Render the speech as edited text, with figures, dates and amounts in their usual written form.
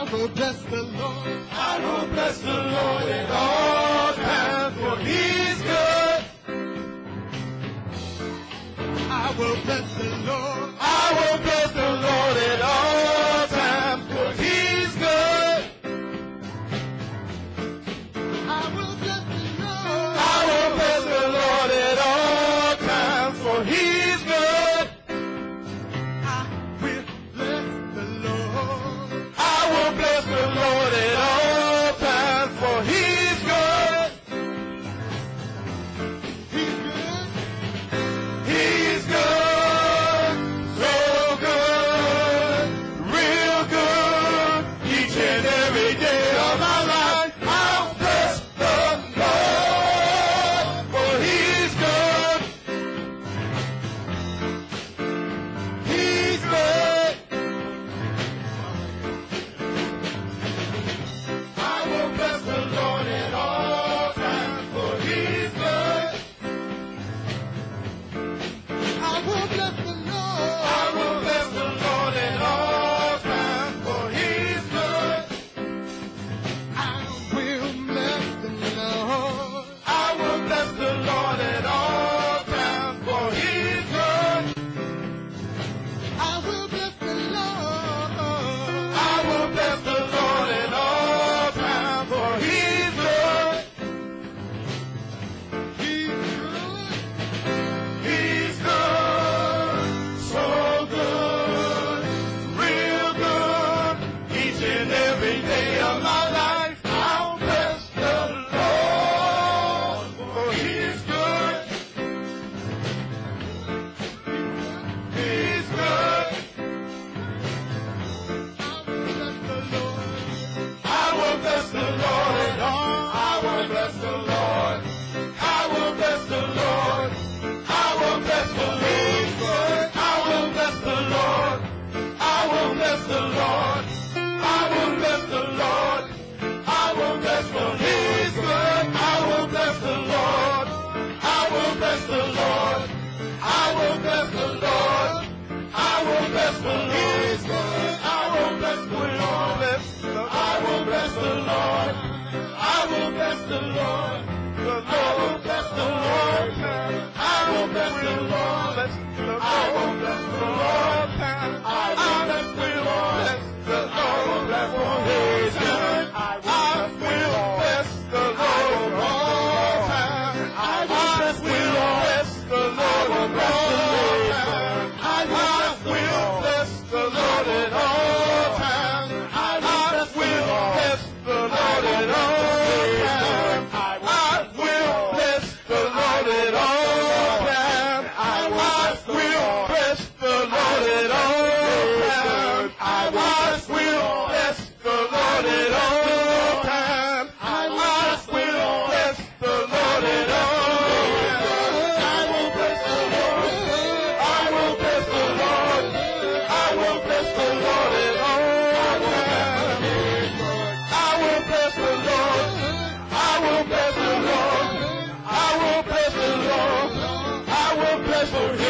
will bless the Lord. I will bless the Lord at all times, for He's good. I will bless the Lord. I will bless the Lord at all times, for He's good. I will bless the Lord. I will bless the Lord at all times, for He's good. I will bless the Lord. I will bless the Lord at all times, for He's good. He's good. He's good, so good, real good, each and every day of my life. I'll bless the Lord, for He's good. He's good. I will bless the Lord at all times, for He's good. I will bless the Lord. I will bless the Lord at all times, for He's good. I will bless the Lord. I will bless the Lord at all times, for He's good. I will bless the Lord. I will bless the Lord at all times, for He's good. He's good. He's good, so good, real good, each and every day of my life. I'll bless the Lord, for He's good. He's good. I will bless the Lord. I will bless the Lord at all. I will bless the Lord. I will bless the Lord. I will bless the Lord. He's good. I will bless the Lord. I will bless the Lord. I will bless the Lord. I will bless the Lord. He's good. I will bless the Lord. I will bless the Lord. I will bless the Lord. I will bless the Lord. He's good. I will bless the Lord. I will bless the Lord. I will bless the Lord. I will bless the Lord. I will bless the Lord. I will bless the Lord. I will bless the Lord. I will bless the Lord. He's good. I will bless the Lord all time. I will bless the Lord all time. I will bless the Lord at all times. I will bless the Lord at all times. I will bless the Lord at all times. I will bless the Lord at all times. I will bless the Lord at all times. I will bless the Lord at all times. I will bless the Lord. I will bless the Lord. I will bless the Lord at all times. I will bless the Lord. I will bless the Lord. I will bless the Lord. I will bless the Lord.